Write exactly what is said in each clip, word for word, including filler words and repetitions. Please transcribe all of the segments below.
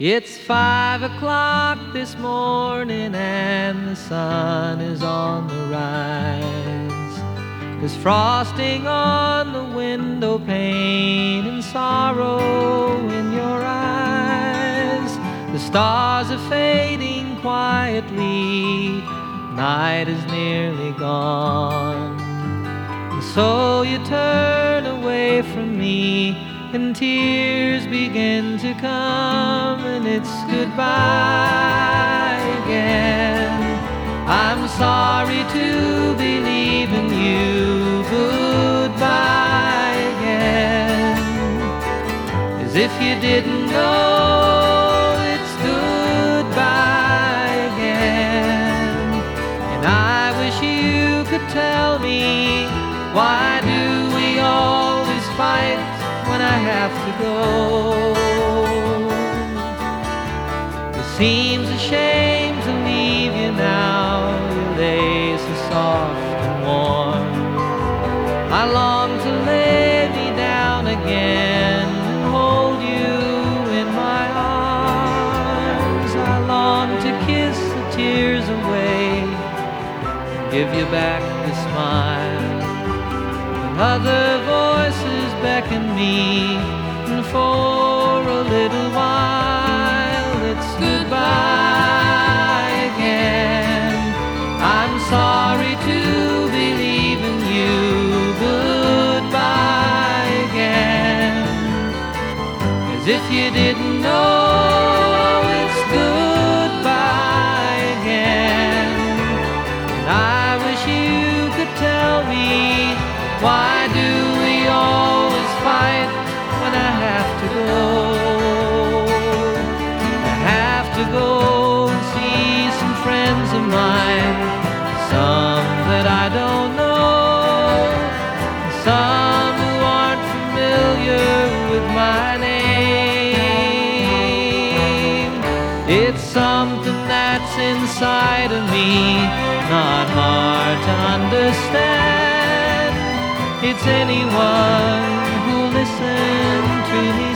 It's five o'clock this morning and the sun is on the rise. There's frosting on the window pane and sorrow in your eyes. The stars are fading quietly, night is nearly gone. And so you turn away from me and tears begin to come, and it's goodbye again. I'm sorry to be leaving you, goodbye again. As if you didn't know it's goodbye again. And I wish you could tell me, why do we always fight when I have to go? It seems a shame to leave you now, you lay so soft and warm. I long to lay me down again and hold you in my arms. I long to kiss the tears away and give you back the smile. Other voices beckon me, and for a little while it's goodbye again. I'm sorry to be leaving you, goodbye again. As if you didn't know it's goodbye again. And I wish you could tell me, why do we always fight when I have to go? I have to go and see some friends of mine, some that I don't know, some who aren't familiar with my name. It's something that's inside of me, not hard to understand. It's anyone who'll listen to me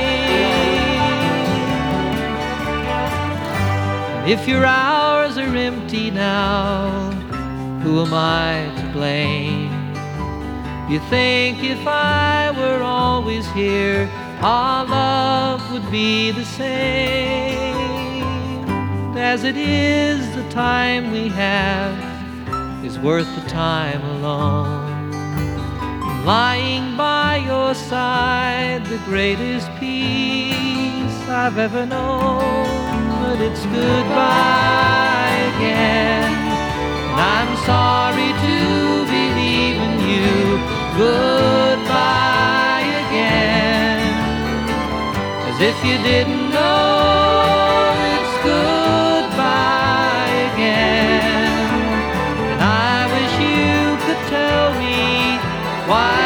sing. If your hours are empty now, who am I to blame? You think if I were always here, our love would be the same. As it is, the time we have is worth the time alone. Lying by your side, the greatest peace I've ever known. But it's goodbye again, and I'm sorry to be leaving you, goodbye again. As if you didn't know it's goodbye again. And I wish you could tell me, why